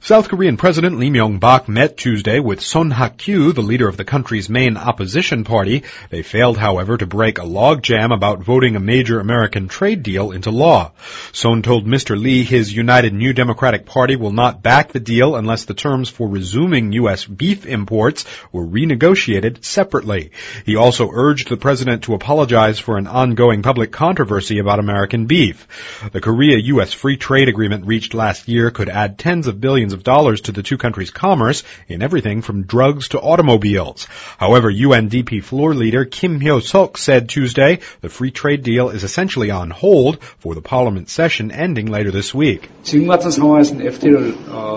South Korean President Lee Myung-bak met Tuesday with Son Ha-kyu, the leader of the country's main opposition party. They failed, however, to break a logjam about voting a major American trade deal into law. Son told Mr. Lee his United New Democratic Party will not back the deal unless the terms for resuming U.S. beef imports were renegotiated separately. He also urged the president to apologize for an ongoing public controversy about American beef. The Korea-U.S. free trade agreement reached last year could add tens of billions of dollars to the two countries' commerce in everything from drugs to automobiles. However, UNDP floor leader Kim Hyo-seok said Tuesday the free trade deal is essentially on hold for the parliament session ending later this week. 지금 같은 상황에서는 FTA를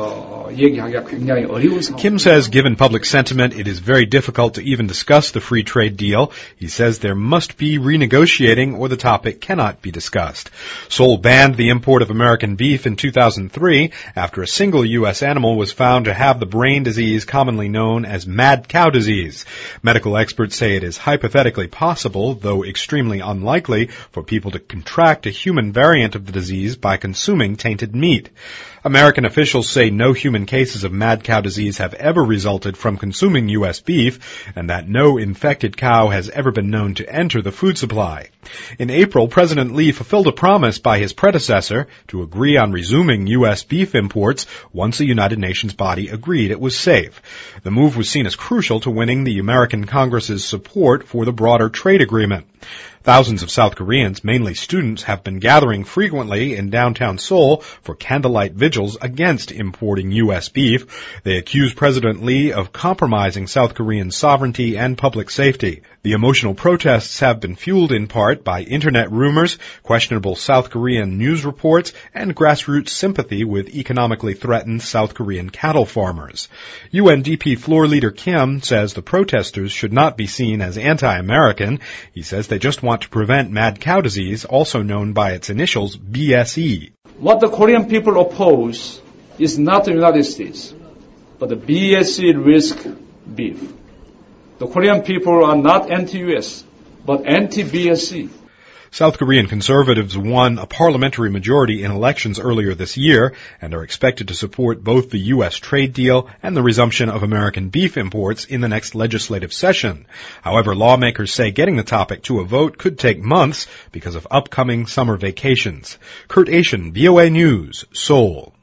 얘기하기가 굉장히 어려운 상황. Kim says given public sentiment, it is very difficult to even discuss the free trade deal. He says there must be renegotiating or the topic cannot be discussed. Seoul banned the import of American beef in 2003 after a single U.S. animal was found to have the brain disease commonly known as mad cow disease. Medical experts say it is hypothetically possible, though extremely unlikely, for people to contract a human variant of the disease by consuming tainted meat. American officials say no human cases of mad cow disease have ever resulted from consuming U.S. beef, and that no infected cow has ever been known to enter the food supply. In April, President Lee fulfilled a promise by his predecessor to agree on resuming U.S. beef imports once a United Nations body agreed it was safe. The move was seen as crucial to winning the American Congress's support for the broader trade agreement. Thousands of South Koreans, mainly students, have been gathering frequently in downtown Seoul for candlelight vigils against importing U.S. beef. They accuse President Lee of compromising South Korean sovereignty and public safety. The emotional protests have been fueled in part by internet rumors, questionable South Korean news reports, and grassroots sympathy with economically threatened South Korean cattle farmers. UNDP floor leader Kim says the protesters should not be seen as anti-American. He says they just want to prevent mad cow disease, also known by its initials BSE. What the Korean people oppose is not the United States, but the BSE risk beef. The Korean people are not anti-U.S., but anti-BSE. South Korean conservatives won a parliamentary majority in elections earlier this year and are expected to support both the U.S. trade deal and the resumption of American beef imports in the next legislative session. However, lawmakers say getting the topic to a vote could take months because of upcoming summer vacations. Kurt Asian, VOA News, Seoul.